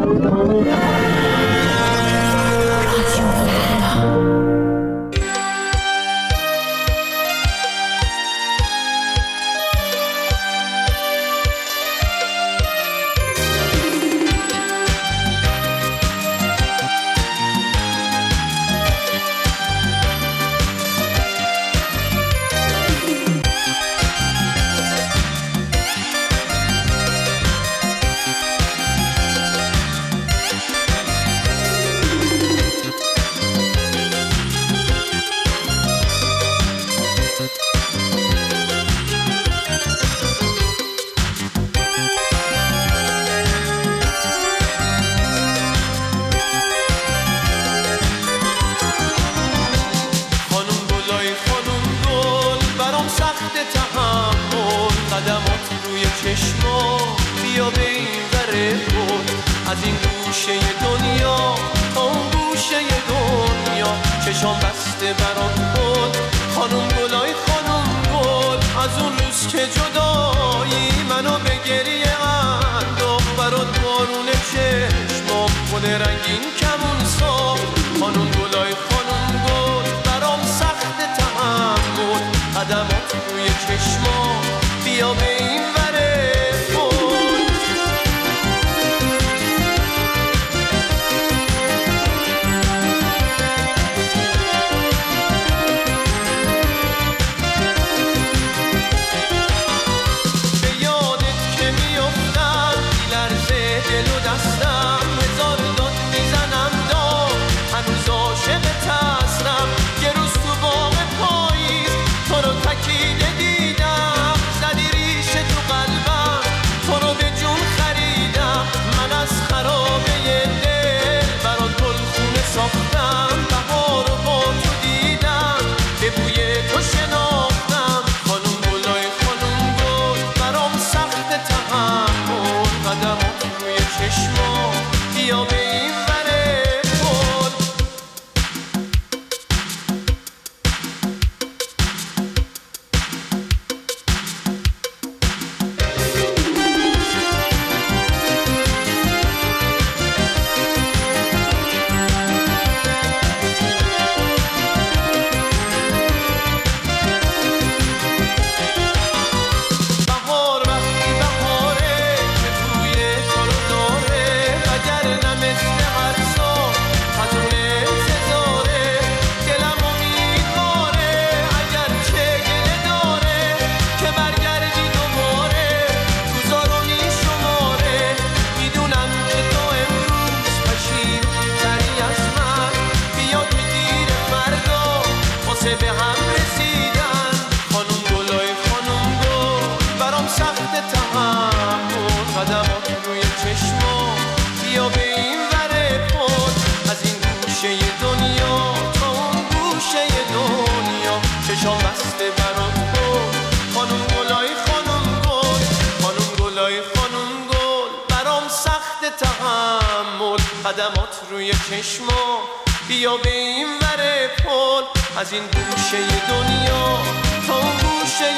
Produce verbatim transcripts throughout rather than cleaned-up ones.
قدمات روی چشما بیا به این ور پل از این گوشه دنیا تا اون گوشه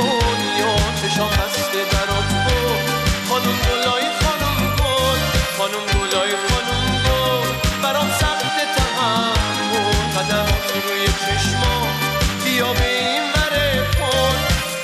دنیا چشام بسته برات بود خانم گلای خانم گل خانم گلای خانم گل برام سخت تحمل قدمات روی چشما بیا به این ور پل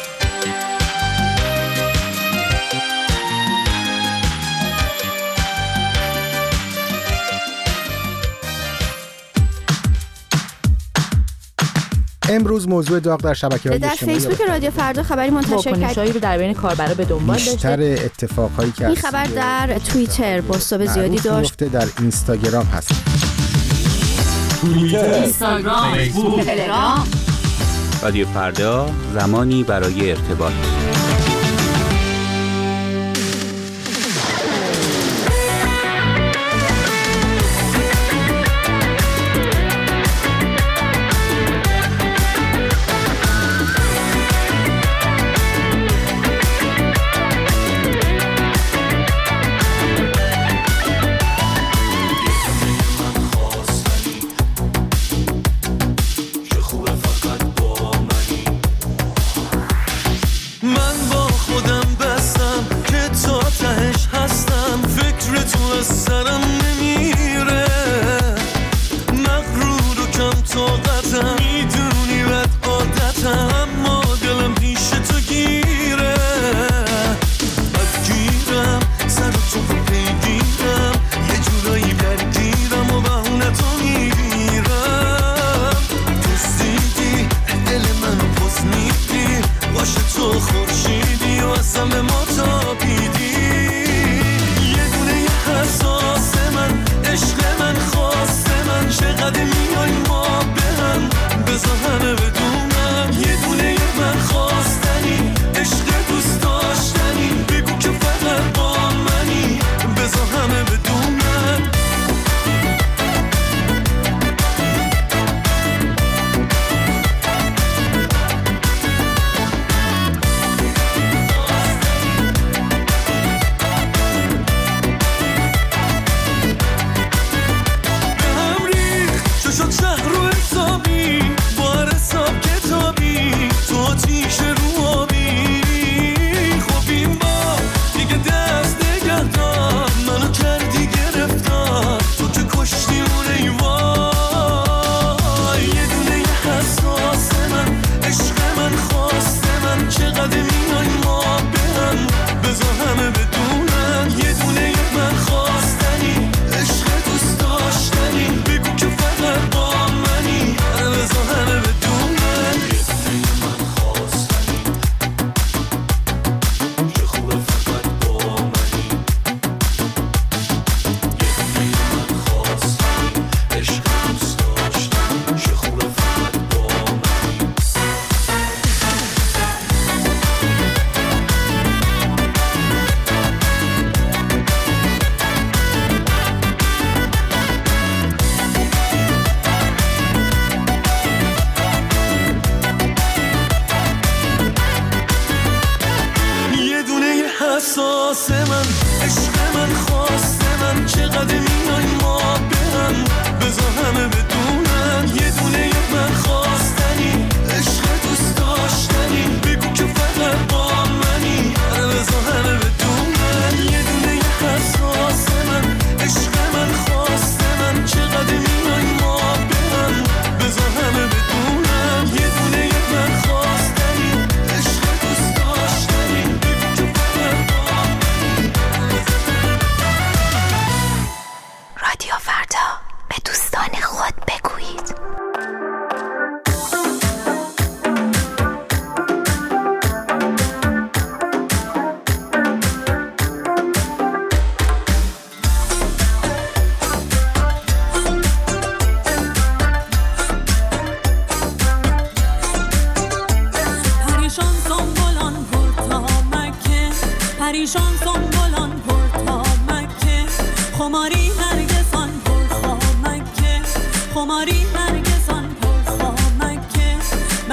امروز موضوع داغ در شبکه‌های اجتماعی در فیسبوک رادیو فردا خبری منتشر کرد واکنش‌هایی رو در بین کاربرا به دنبال داشته. بیشتر اتفاقایی که این خبر در توییتر بازتاب زیادی داشت. در اینستاگرام هست. توییتر، اینستاگرام، فیسبوک، تلگرام. رادیو فردا، زمانی برای ارتباط. من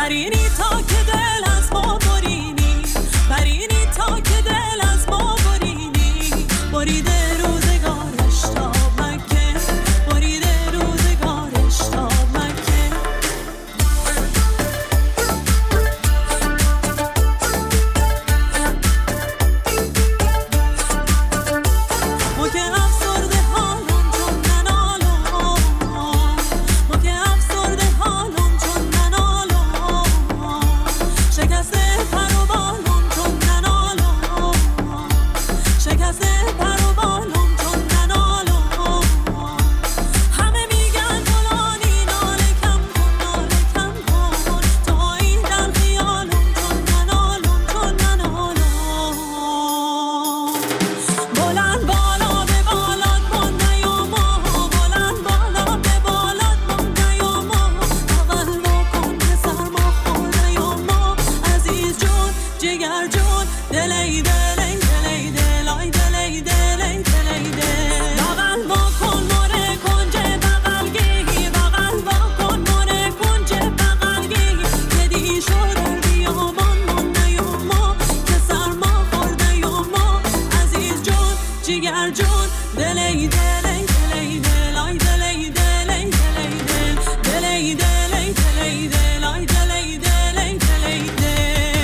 برینی تا که دل از ما برینی، برینی تا که دل از ما برینی. بریده روزگارش تا مکه، بریده روزگارش تا مکه. ما که افسرده حالم چون ننالم، ما که افسرده حالم چون ننالم. شکسته پر و بالم چون ننالم، شکسته پر و بالم چون ننالم. همه میگن فلانی ناله کم کن، ناله کم کن. تا این در خیالم چون ننالم، چون ننالم. بلند بالا به بالات من نیاما، بلند بالا به بالات من نیاما. بغل واکن که سرما خور نیاما. عزیز جون جگر جون دلی دلی دلی دلای دلی دلی دلی دل. بغل واکن مره کنجه بغلگی، بغل واکن مره کنجه بغلگی. که دی شده بیامان من نیاما، که سرما خور نیاما. عزیز جون جگر جون دلی دلی دلی دلای دلی دلی دلی دل. دلی دلی دلی دلای دلی دلی دلی دل.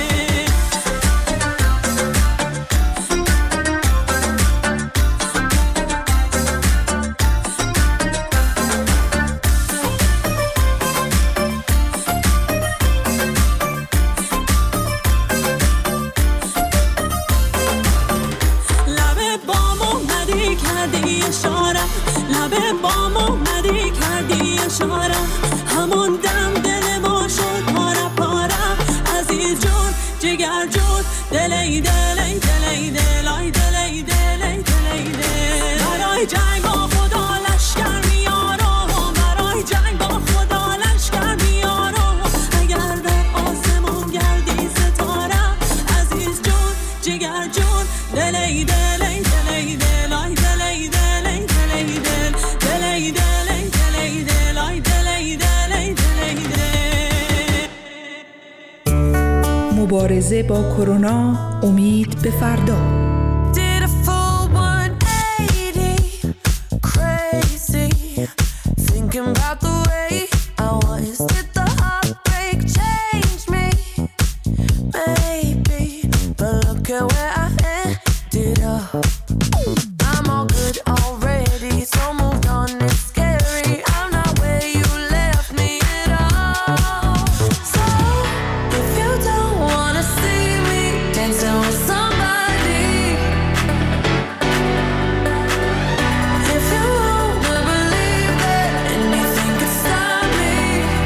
لب بام اومدی کردی اشاره، لب بام اومدی کردی اشاره. همون دم دل ما شد پاره پاره. عزیز جون جگر جون دلی دلی دلی دلای دلی دلی دلی دل. برای جنگ با خدا لشکر میارم، برای جنگ با خدا لشکر میارم. اگر در آسمون گردی ستاره. عزیز جون جگر جون دلی دلی دلی دلای دلی دلی دلی دل. دلی دلی دلی دلای دلی دلی دلی دل. مبارزه با کرونا، امید به فردا. Did a full one eighty, crazy, thinking about the way I was. Did the heartbreak change me? Maybe, but look at where I ended up. I'm all good already, so moved on, it's scary. I'm not where you left me at all. So, if you don't wanna see me dancing with somebody, if you wanna believe that anything could stop me,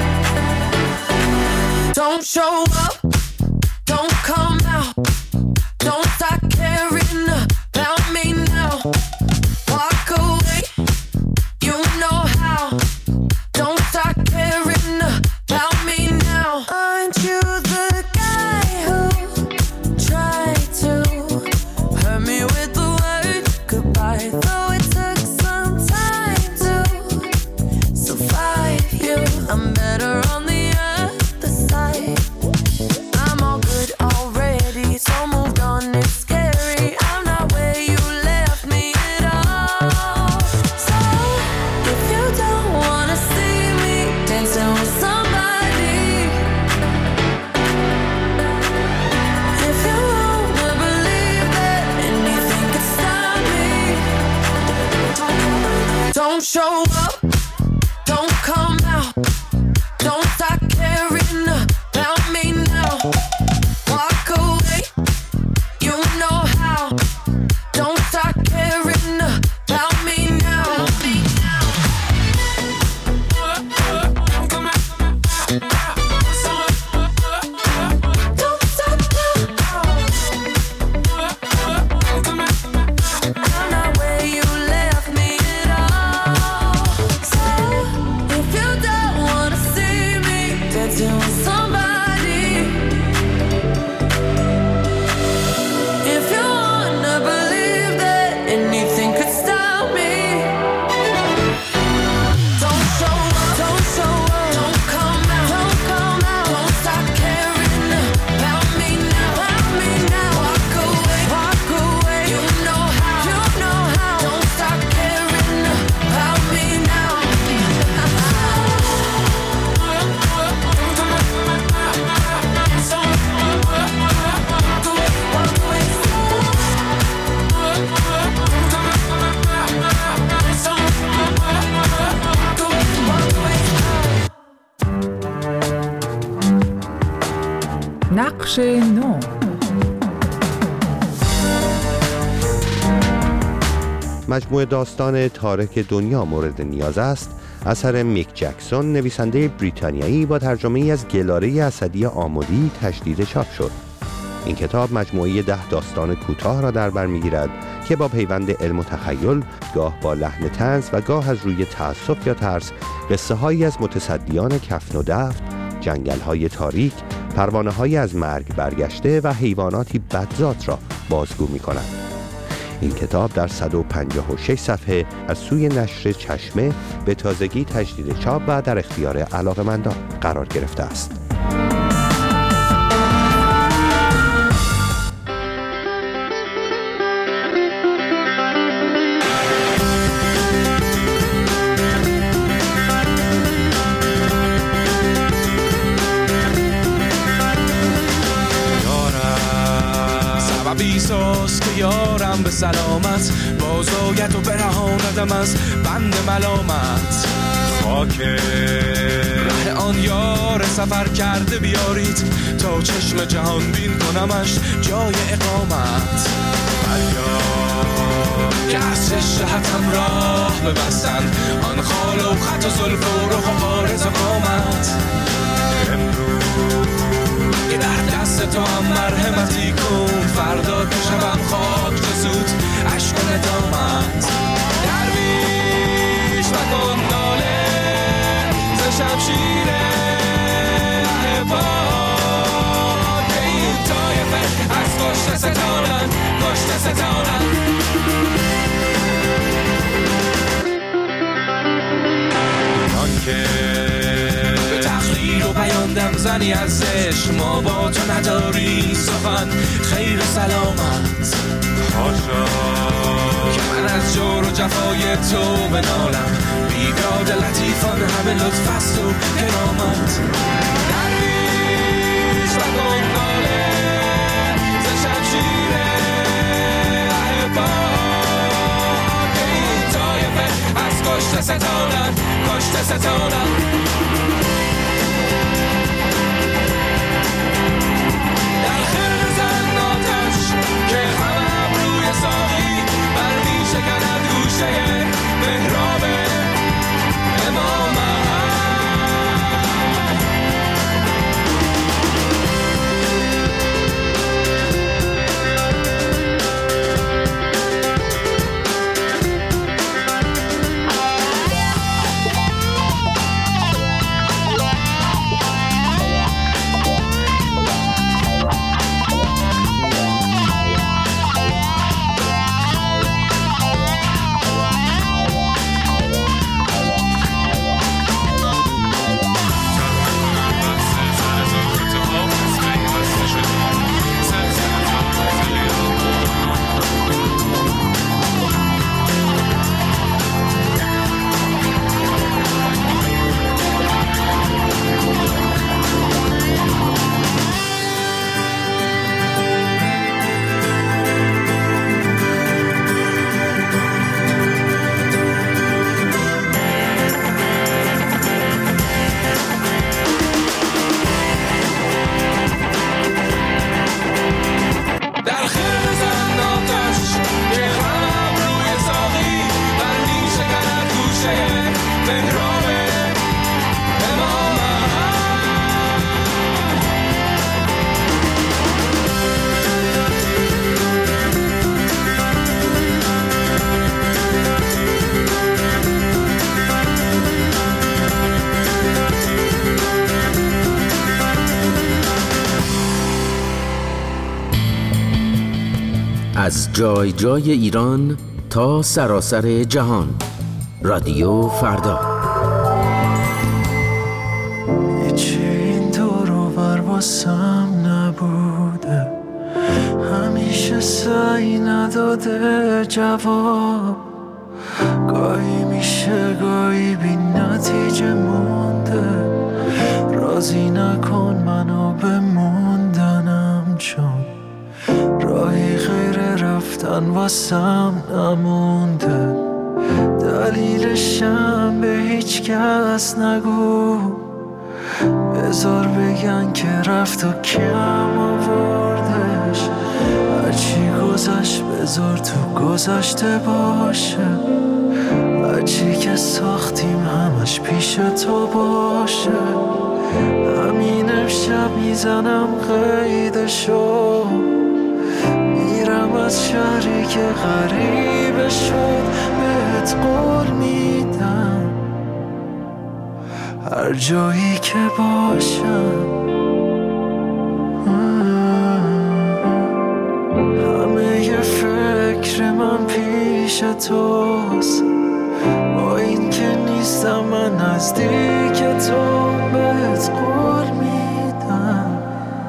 don't show up, don't come out, don't start caring about me now. Walk away, you know how. Don't start caring about me now. Aren't you the guy who tried to hurt me with the word goodbye? Though it took some time to survive you, I'm better on the other side. I'm all good already, so moved on, it's scary. I'm not where you left me at all. So, if you don't wanna see me dancing with somebody, if you wanna believe that anything could stop me, don't show up, don't come out, don't start caring about me now. Walk away, you know how. Don't start caring about me now. Don't stop now. I'm not where you left me at all. So, if you نقش نو. مجموعه داستان تارک دنیا مورد نیاز است اثر میک جکسون، نویسنده بریتانیایی، با ترجمه ای از گلاره اسدی آمودی تجدید چاپ شد. این کتاب مجموعه ده داستان کوتاه را در بر می‌گیرد که با پیوند علم و تخیل، گاه با لحن طنز و گاه از روی تأسف یا ترس، قصه هایی از متصدیان کفن و دفت، جنگل های تاریک، پروانه های از مرگ برگشته و حیواناتی بدذات را بازگو می کند. این کتاب در صد و پنجاه و شش صفحه از سوی نشر چشمه به تازگی تجدید چاپ و در اختیار علاقه‌مندان قرار گرفته است. بیساز که یارم به سلامت بازایت و برهاندم از بند ملامت. خاک ره آن یار سفر کرده بیارید تا چشم جهان بین کنمش جای اقامت. فریاد که از شهتم راه ببستن آن خال و خط و زلف و رخ و عارض و قامت. امروز که در دست تو هم مرحمتی کن، فردا که شبم خاک جسود عشق و ندامت. درویش مکن ناله ز شمشیر احباب که این طایفه از کشته ستانن کشته ستانن. آن که و بیاندم زنی ارزش ما با تو نداری سخن خیر سلامت. حاشا که من از جور و جفای تو بنالم، بیداد لطیفان همه لطف است و کرامت. درویش و گنگاله ز شمشیر احباب که این طایفه از کشته ستانن کشته ستانن. که همم روی ساقی برمی شکند گوشه محراب امامت. از جای جای ایران تا سراسر جهان. رادیو فردا. هیچی این دور و بر واسم نبوده، همیشه سعی نداده جواب. گاهی میشه گاهی بی نتیجه مونده، راضی نکن منو به موندنم چون راهی غیر رفتن واسم نمونده. دلیلشم به هیچ کس نگو، به بذار بگن که رفت و کم آوردش. هرچی گذشت بذار تو گذشته باشه. هرچی که ساختیم همش پیش تو باشه. همین امشب میزنم قیدشو، میرم از شهری که غریبه شد. بهت قول میدم هر جایی که باشم همه ی فکر من پیش توست. با این که نیستم من نزدیک تو، بهت قول میدم.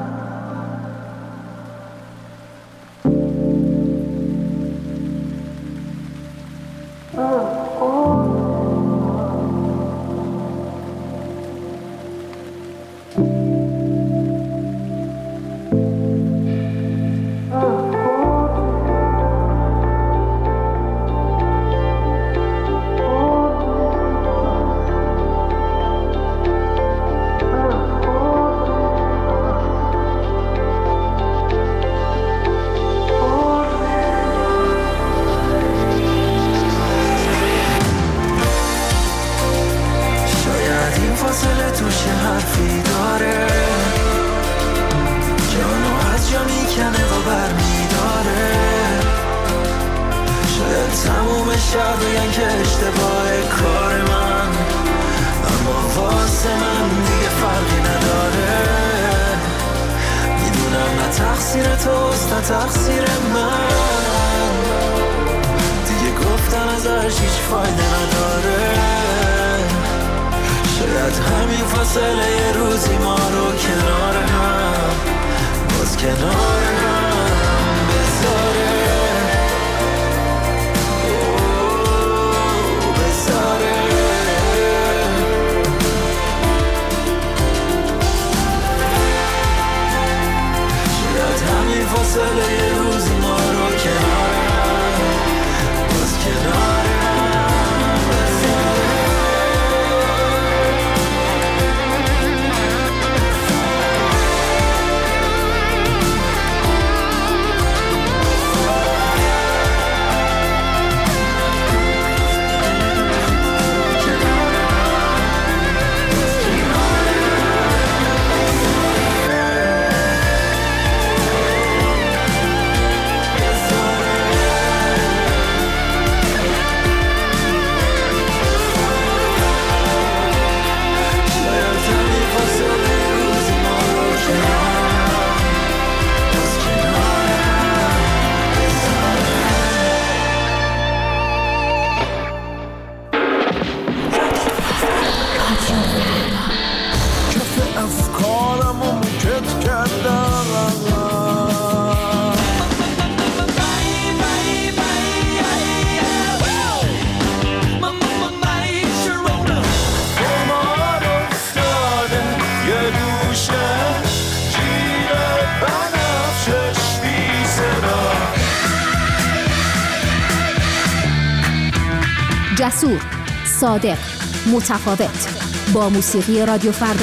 جسور، صادق، متفاوت، با موسیقی رادیو فردا.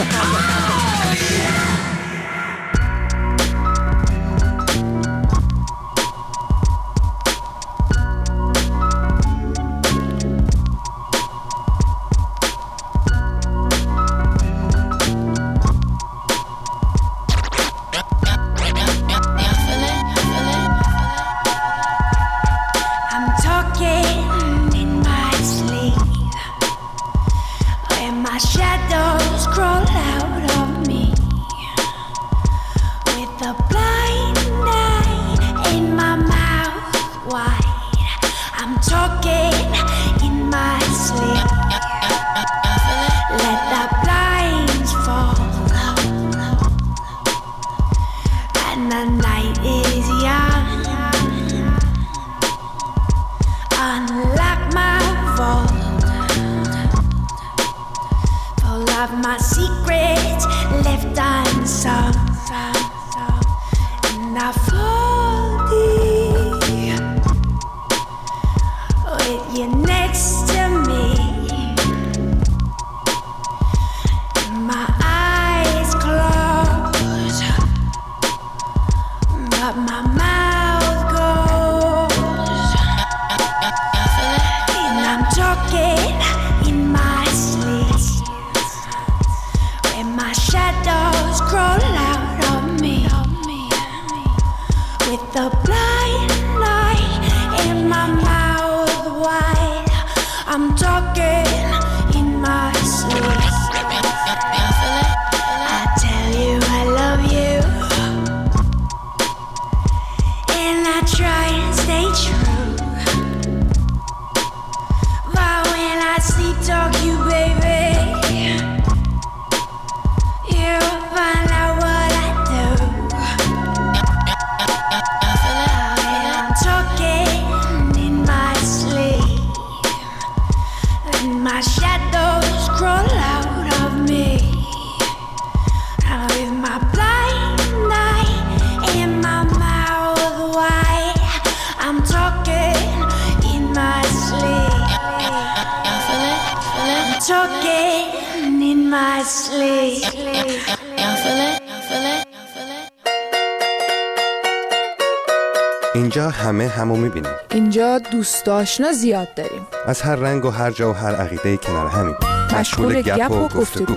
My eyes talking in my sleep, when my shadows crawl out of me, with the blind light in my mouth wide. I'm talking in my sleep. I tell you I love you, and I try and stay true, but when I sleep talk you, baby, you find out what I do. I'm talking in my sleep, and my shadows crawl out of me, and with my blind eye in my mouth wide, I'm talking in my sleep. I'm talking in my sleep. اینجا همه همو میبینیم. اینجا دوست آشنا زیاد داریم. از هر رنگ و هر جا و هر عقیده کنار همین. مشغول گپ و گفتگو.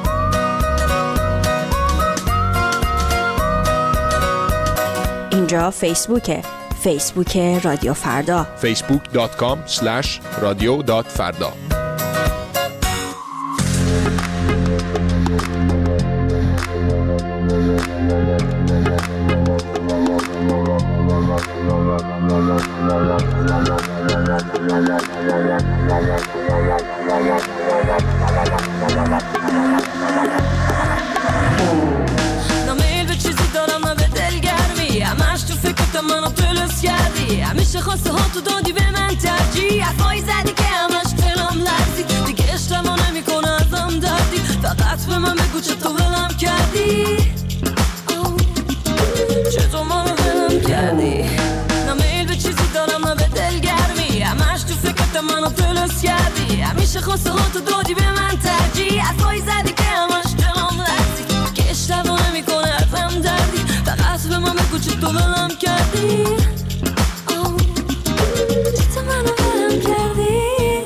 اینجا فیسبوکه. فیسبوک رادیو فردا. فیسبوک دات کام اسلش رادیو دات فردا. نمیل به چیزی دارم نه به دلگرمی، همش تو فکرت منو تلس کردی، همیشه خواسته ها تو دادی به من ترجیح، حرفایی زدی که همش دلم لرزید، دیگه اشتما نمیکنه ازم دردی، فقط به من بگو چطور ولم کردی، چطور منو ولم کردی. نمیل به چیزی دارم نه به دلگرمی، همش تو فکرت منو تلس کردی، همیشه خواسته ها تو دادی به من ترجیح، حرفایی زدی که همش دلم لرزید، که اشتباه نمیکنه ازم دردی، فقط به من بگو چطور ولم کردی، چطور منو ولم کردی.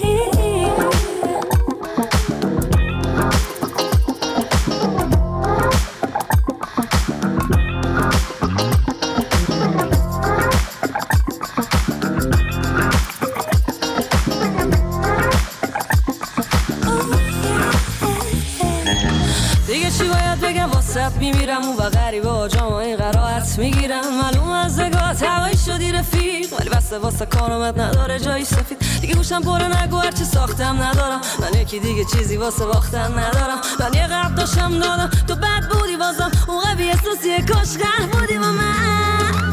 دیگه چی باید بگم واسه میمیرم اون و غریبه ها جامعه قرائت میگیرم، معلوم از نگاهت هوایی شدی رفیق، ولی بسته واسه کارامت نداره جایی سفید، دیگه گوشم پره نگو هرچی ساختم ندارم، من یکی دیگه چیزی واسه باختن ندارم، من یه قرد داشتم دادم تو بد بودی بازم اون قوی احساسیه کاش غرق بودی با من.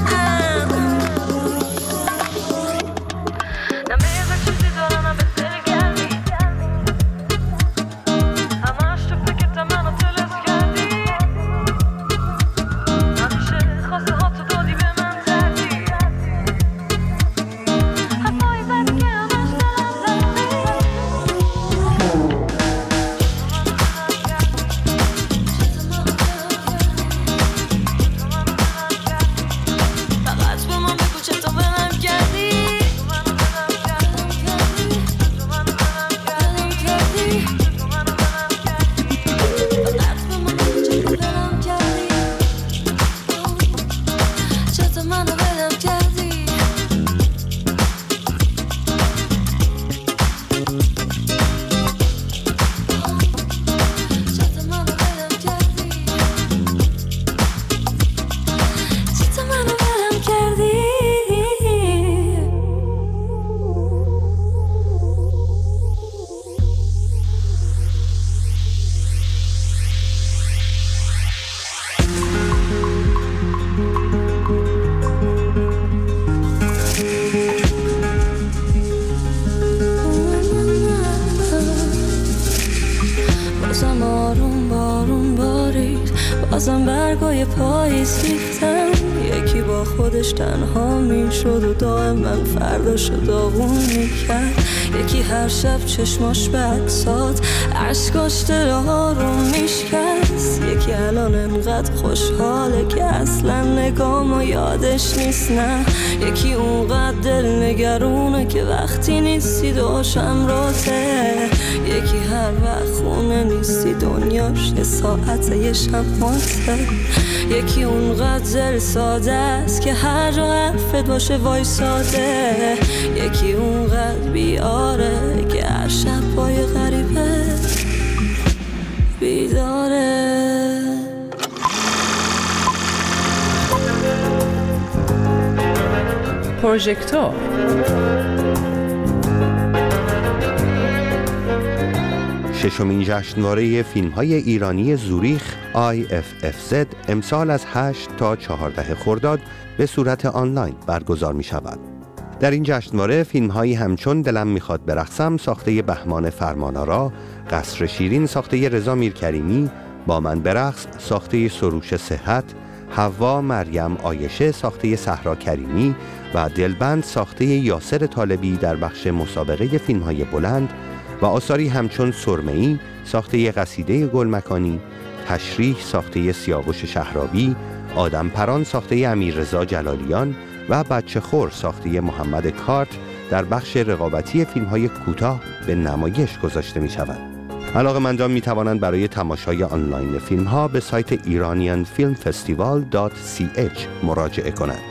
بازم برگای پاییز ریختن، یکی با خودش تنها میشد و دائم من فرداشو داغون میکرد، یکی هر شب چشماش بکسات عشقاش دلها رو میشکست، یکی الان انقدر خوشحاله که اصلا نگامو یادش نیست، نه یکی اونقدر دل نگرونه که وقتی نیستی دوشم راته، یکی هر وقت خونه نیستی دنیاش یه ساعت یه شماته، یکی اونقدر دل ساده است که هر جا حرفت باشه وای ساده، یکی اونقدر بیاره که هر شب پای غریبه بیداره. پروژکتور ششمین جشنواره فیلم‌های ایرانی زوریخ آی اف اف زد امسال از هشت تا چهارده خرداد به صورت آنلاین برگزار می‌شود. در این جشنواره فیلم‌هایی همچون دلم میخواد برقصم ساخته بهمان فرمانآرا، قصر شیرین ساخته رضا میرکریمی، با من برقص ساخته سروش صحت، حوا مریم عایشه ساخته صحرا کریمی و دلبند ساخته یاسر طالبی در بخش مسابقه فیلم‌های بلند و آثاری همچون سرمه‌ای ساخته قصیده گلمکانی، تشریح ساخته سیاوش شهرابی، آدم پران ساخته امیررضا جلالیان و بچه خور ساخته محمد کارت در بخش رقابتی فیلم‌های کوتاه به نمایش گذاشته می‌شود. علاقه‌مندان می‌توانند برای تماشای آنلاین فیلم‌ها به سایت ایرانیان فیلم فستیوال دات سی اچ مراجعه کنند.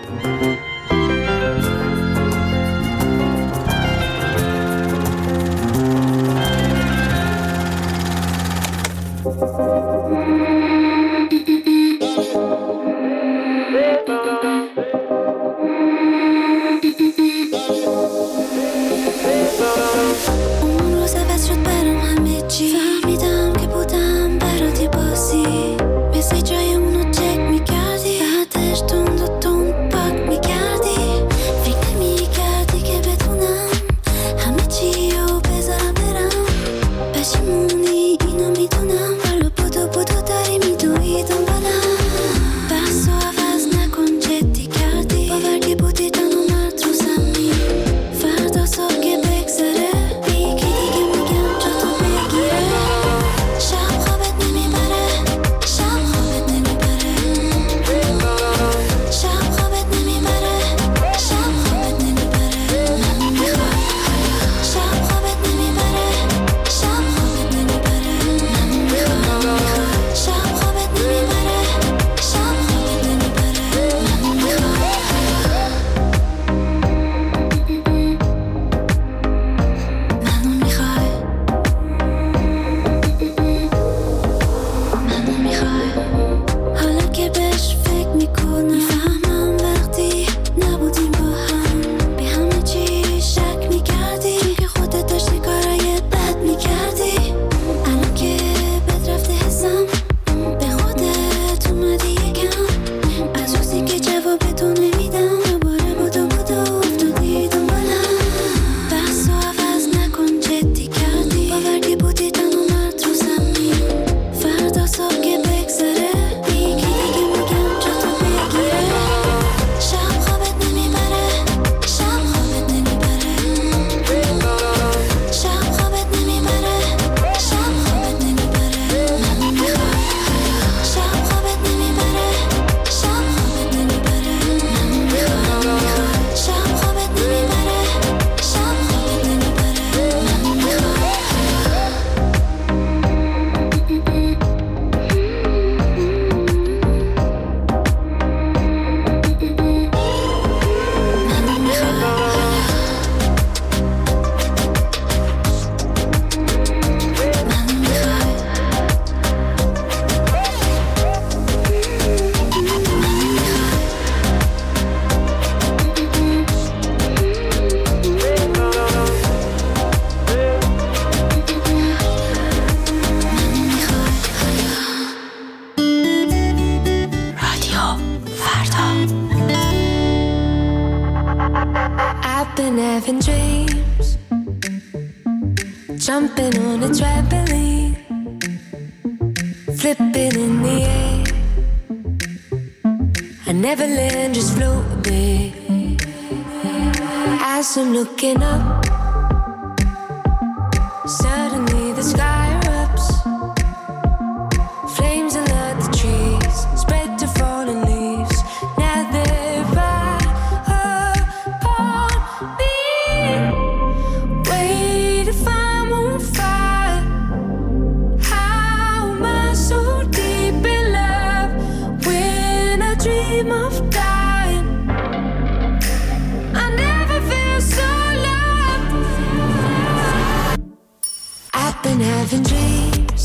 having dreams, jumping on a trampoline, flipping in the air. I never land, just float a bit. As I'm looking up, Suddenly the sky erupts. Flames alert the trees, spread to fallen leaves. Now they're right upon me. Wait if I'm on fire. How am I so deep in love when I dream of dying? I never feel so loved. I've been having dreams,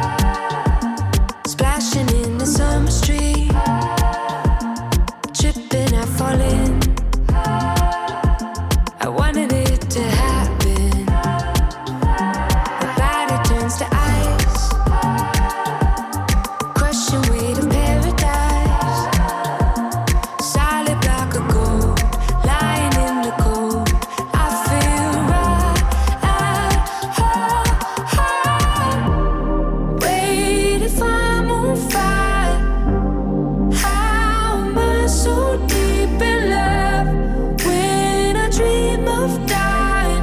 splashing in the summer street, tripping, I fall in. I wanted it to happen. My body turns to ice, crushing weight of paradise. Solid block of gold, lying in the cold. I feel right at home. Wait if I'm on fire. How am I so deep in love when I dream of dying?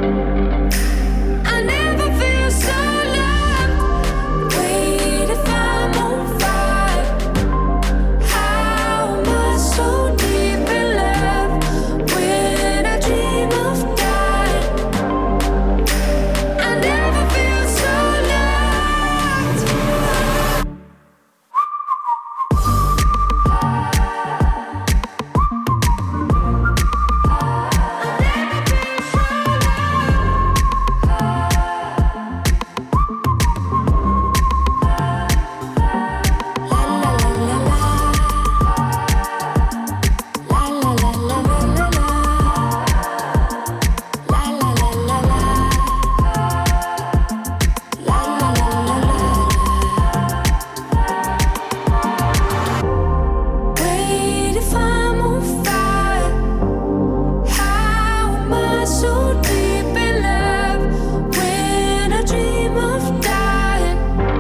I never feel so loved. Wait if I'm on fire. How am I so deep in love when I dream of dying? I never feel so loved. Wait if I'm on fire. How am I so deep in love when I dream of dying?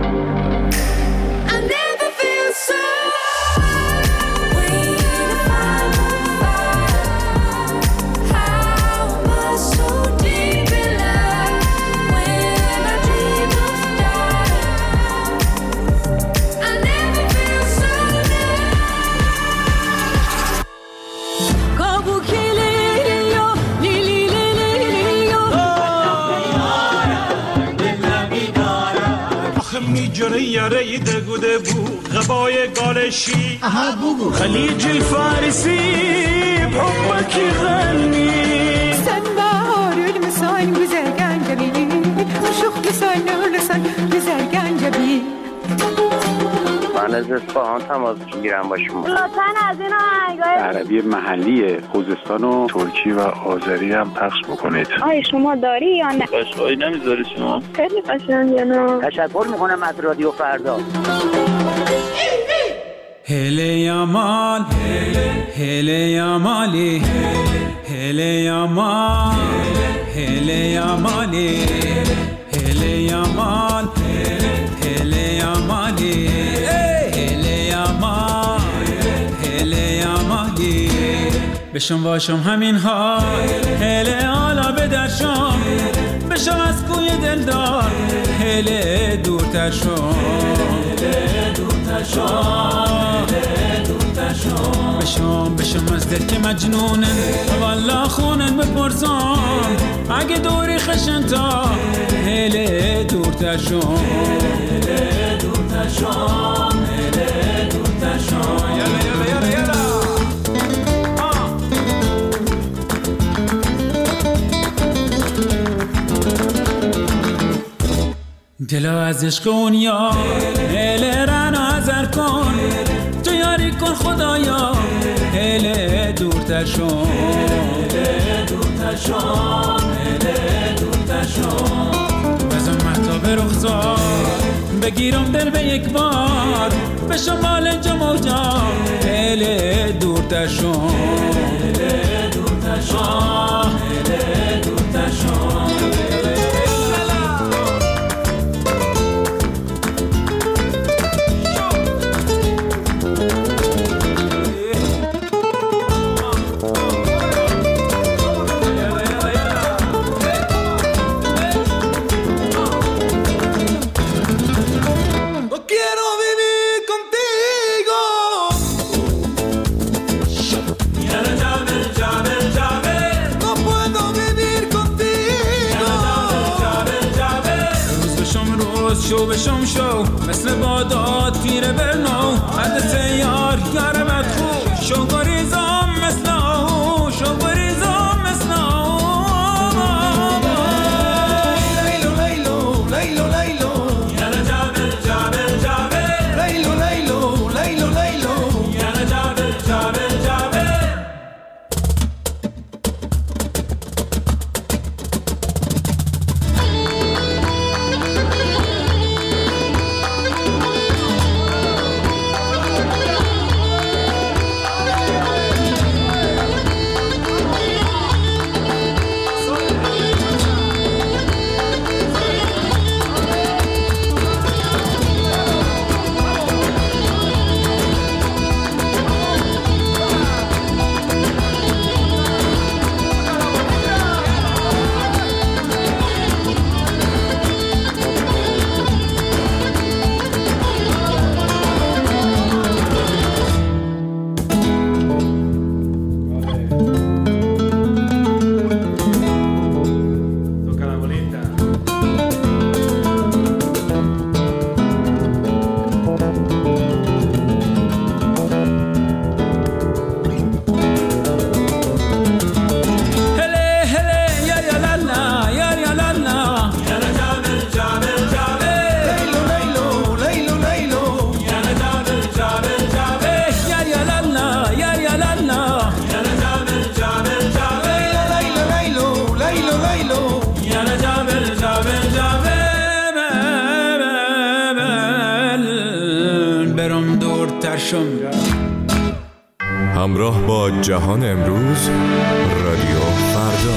I never feel so. Wait if I'm on fire. How am I so deep in love when I dream of dying? I never feel so آخه میجره یاره دگوده بو غبای گالشی خلیج الفارسی بحبك يغني Sen baharül müsain güzel gencebi, Şuh güzel nurlusan güzel gencebi. من از اصفهان تماس میگیرم با شما. لطفاً از این آهنگای عربی محلی خوزستان و ترکی و آذری هم پخش بکنید. آیا شما داری یا نه؟ قشقایی نمیذاری شما؟ خیلی قشنگه نه؟ تشکر میکنم از رادیو فردا. هله یامال هله یامالی هله یامال هله یامالی هله یامال هله یامالی هله یامال هله یامالی بشم واشم همین حال هله حالا به درشم بشم از کوی دلدار هله دورتر شم هله دورتر شم هله دورتر شم بشم بشم از دل که مجنونه والا خونن بپرسم اگه دوری خشن تا هله دورتر شم هله دورتر شم هله دورتر شم یلا یلا یلا یلا دلا از عشق اون یار هله رن آذر کن تو یاری کن خدایا هله دورتر شم هله دورتر شم هله دورتر شم بزن مهتاب رخسار بگیرم دل به یک بار به شمال جموجا هله دورتر شم هله دورتر شم هله دورتر شم درست شو به شم شو مثل بادات تیره برنو حد سیار یار بدخو شو گریزم مثل آهو شو گریزم مثل آهو لیلو لیلو لیلو لیلو یالا جابل جابل جابل لیلو لیلو لیلو لیلو یالا جابل جابل جابل همراه با جهان امروز رادیو فردا.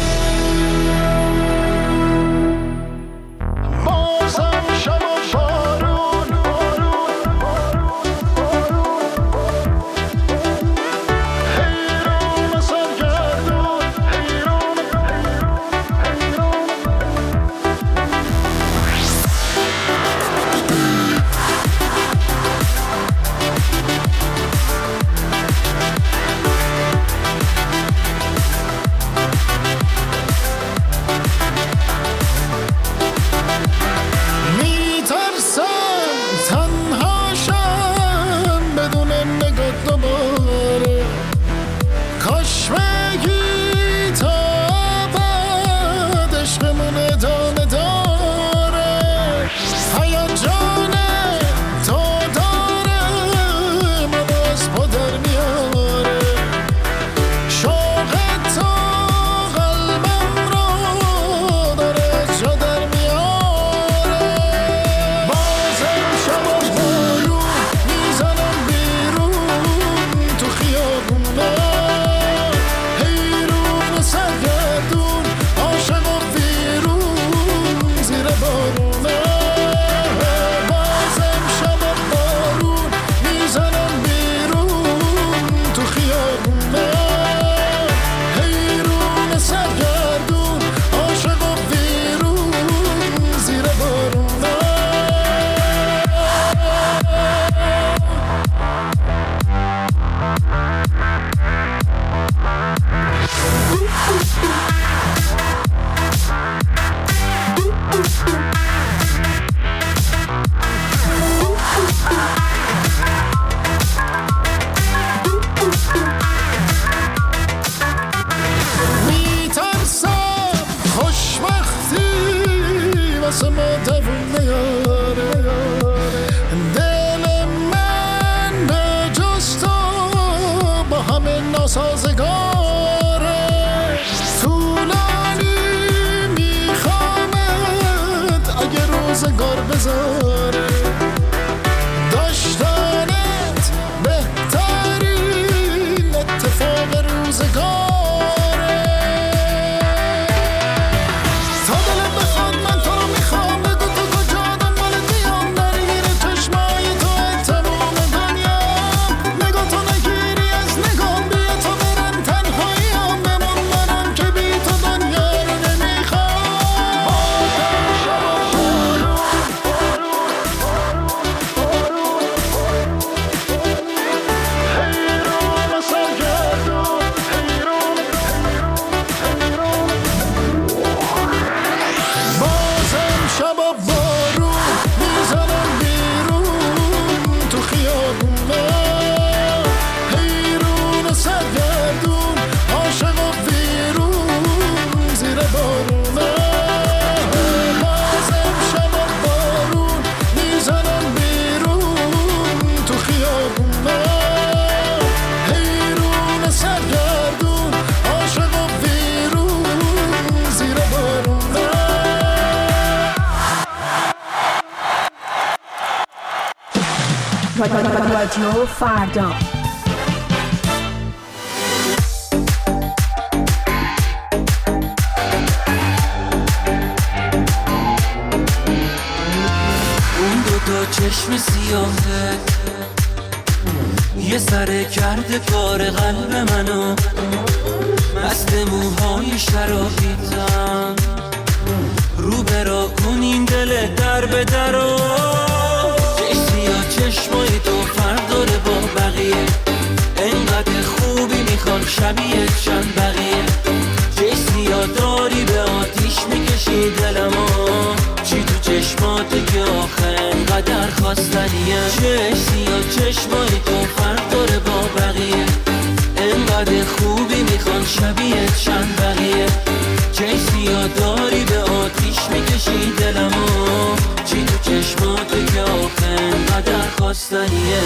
تا دلم بخواد من تو رو میخوام رادیو فردا. اون دو تا چشم سیاهه یه سره کرده کار قلب منو، مست موهای شرابیتم رو برا کنین دل در به درو. سیاه چشمای تو فرق داره با بقیه، انقدر خوبی میخوان شبیه چند بقیه. سیاه داری به آتیش میکشی دلمو، چی تو چشماته که آخه انقدر خواستنیه. سیاه چشمای تو فرق داره با بقیه، انقدر خوبی میخوان شبیه چند بقیه. سیاه داری به آتیش میکشی دلمو، چی تو چشماته که آخه انقدر خواستنیه.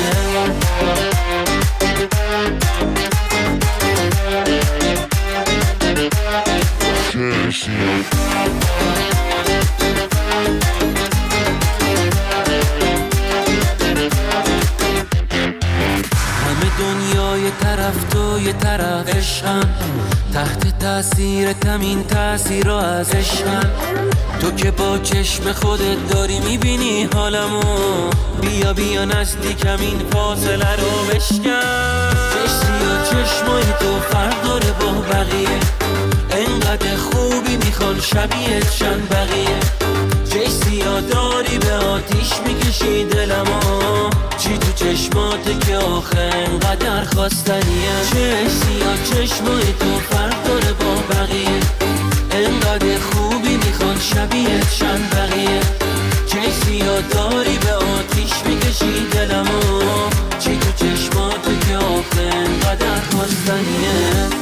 همه دنیا یه طرف تو یه طرف عشقم، تحت تاثیر تمین تاثیر رو از عشقم. تو که با چشم خودت داری میبینی حالمو، بیا بیا نزدیکم این فاصله رو بشکن. سیاه چشمای تو فرق داره با بقیه، انقدر خوبی میخوان شبیه چند بقیه. سیاه داری به آتیش میکشی دلمو، چی تو چشماته که آخه انقدر خواستنیه. سیاه چشمای تو فرق داره با بقیه، انقدر خوبی میخوان شبیه چند بقیه. سیاه داری به آتیش میکشی دلمو، چی تو چشماته که آخه انقدر خواستنیه.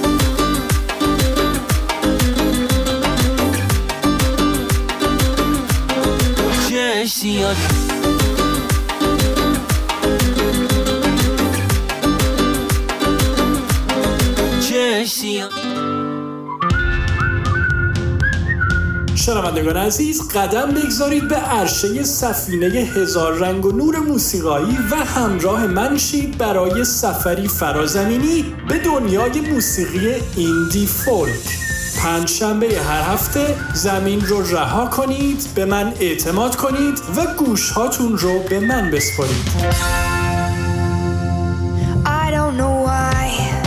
سیاه شنوندگان عزیز، قدم بگذارید به عرشه سفینه هزار رنگ و نور موسیقایی و همراه من شید برای سفری فرازمینی به دنیای موسیقی ایندی فولک. پنج شنبه هر هفته زمین رو رها کنید، به من اعتماد کنید و گوش هاتون رو به من بسپارید. I don't know why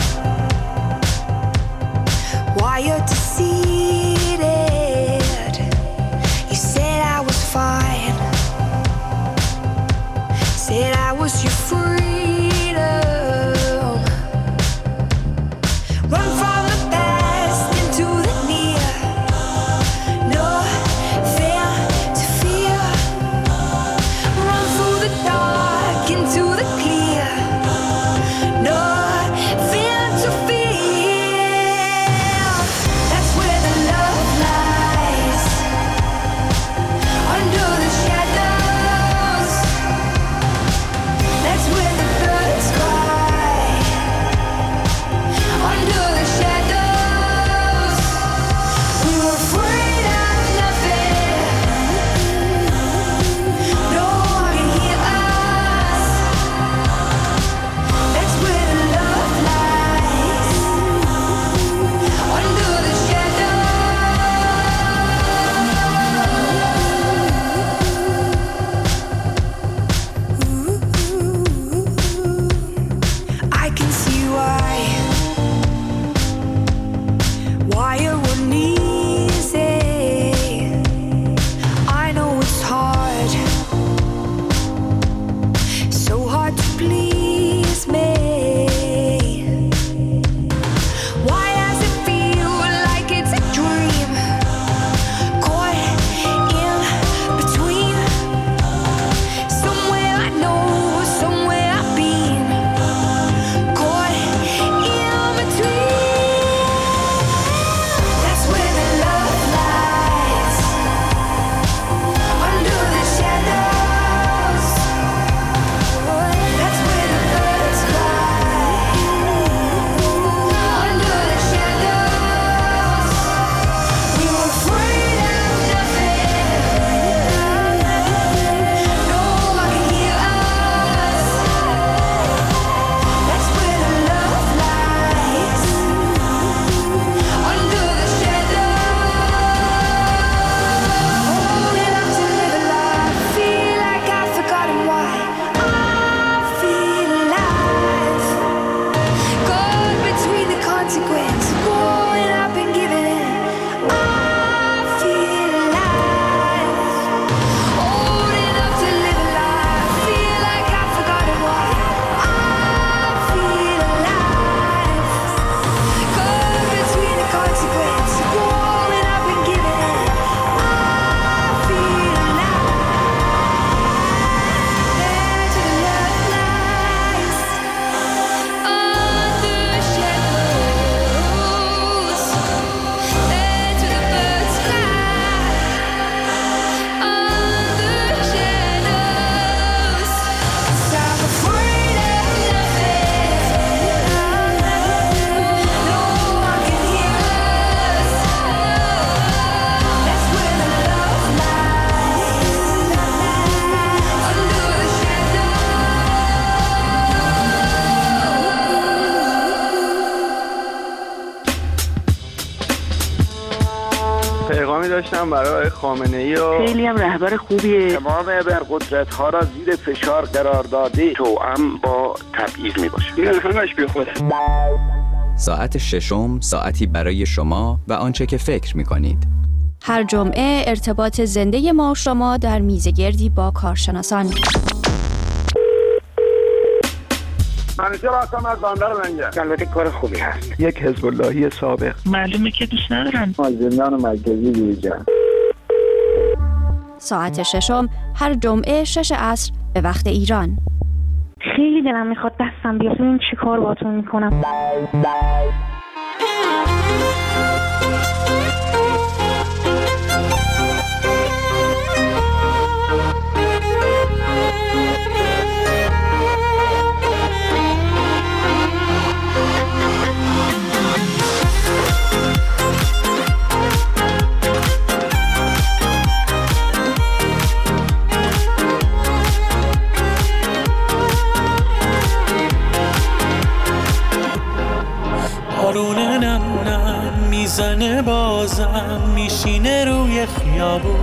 Why you're defeated. You said I was fine, said I was your freedom. Run from the past into the near, no fear to fear. Run through the dark into میکنم برای خامنه‌ای و خیلی هم رهبر خوبیه. تمام ابرقدرت ها را زیر فشار قرار داده توأم با تبعیض میباشه. این همش بی خوده. ساعت ششم ساعتی برای شما و آنچه که فکر میکنید. هر جمعه ارتباط زنده ما و شما در میزگردی با کارشناسان. منیجر هستم از بندر لنگر. البته کار خوبی هست. یک حزب اللهی سابق. معلومه که دوست ندارم. از زندان مرکزی بیرون. ساعت ششم هر جمعه شش عصر به وقت ایران. خیلی دلم میخواد دستم بیاد ببین چی کار باهاتون میکنم. بارونه نم نم میزنه بازم میشینه روی خیابون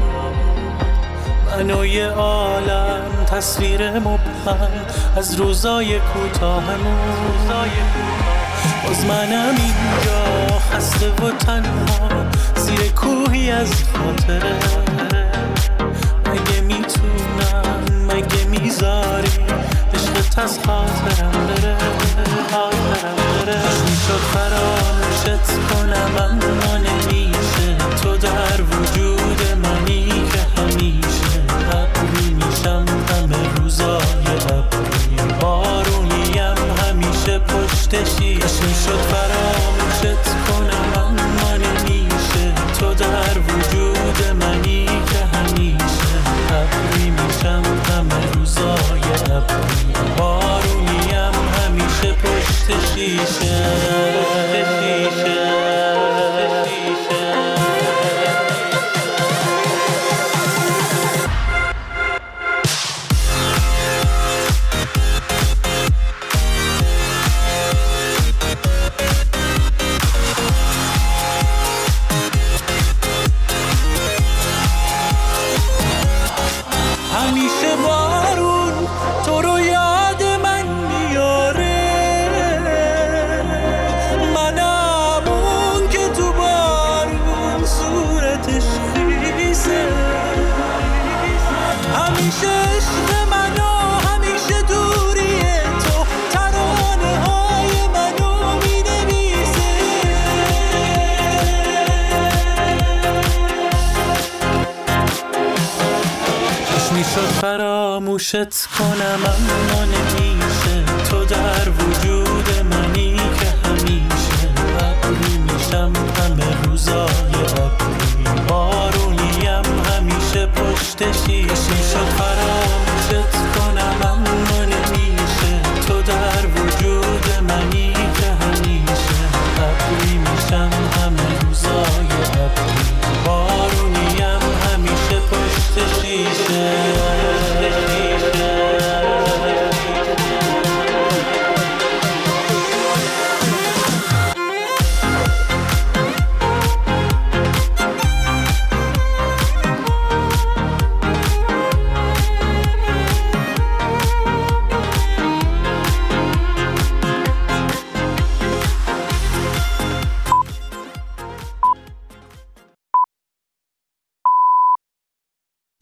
من و یه عالم تصویر مبهم از روزای کوتاهمون باز منم اینجا خسته و تنها زیر کوهی از خاطره مگه میتونم مگه میذاری عشقت از خاطرم بره خاطرم بره میشد فراموشت کنم اما نمیشه تو در وجود منی که همیشه ابری میشم همه روزای ابری بارونیم همیشه پشت شیش میشد فراموشت کنم اما نمیشه تو در وجود منی که همیشه ابری میشم همه روزای ابری بارونیم همیشه پشت شیشه همیشه بارون تو رو یاد من میاره منم اون که تو بارون صورتش خیسه همیشه عشق منو همیشه دوریه تو ترانه های منو مینویسه میشد فراموشت کنم اما نمیشه تو در وجود منی که همیشه ابری میشم همه روزای ابری بارونیم همیشه پشت شیش میشد فراموشت کنم اما نمیشه تو در وجود منی که همیشه ابری میشم همه روزای ابری بارونیم همیشه پشت شیشه